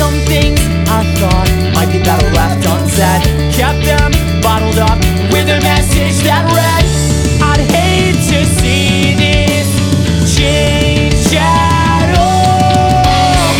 some things I thought might be better left unsaid. Kept them bottled up with a message that read, I'd hate to see this change at all.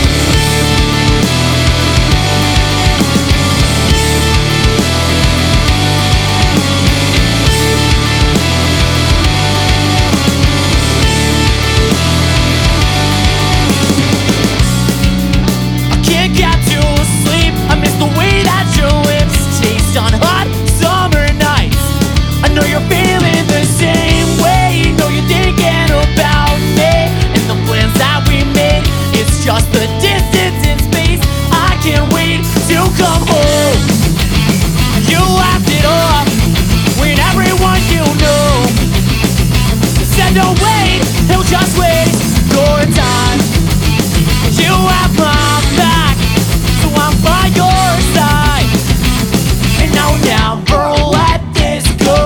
I can't get to sleep, I miss the way that your lips taste on hot summer nights. I know you're feeling the same way, know you're thinking about me and the plans that we made. It's just the distance in space, I can't wait to come home. You laughed it off when everyone you know said don't wait, he'll just waste your time. You have my back, so I'm by your side, and I'll never let this go.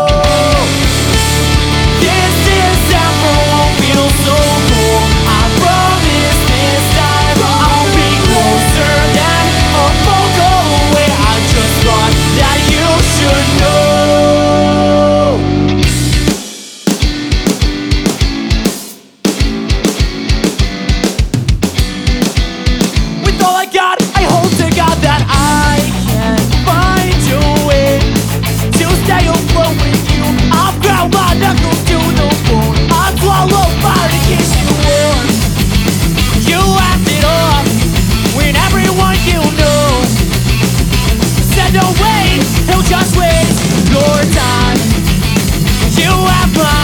This December won't feel so cool, I promise this time I'll be closer than a phone call away. I just thought that you should know. With all I got, I hope to God that I can find a way to stay afloat with you. I'll ground my knuckles to the bone, I'll swallow fire to kiss you warm. You laughed it off when everyone you know said don't wait, he'll just waste your time. You have my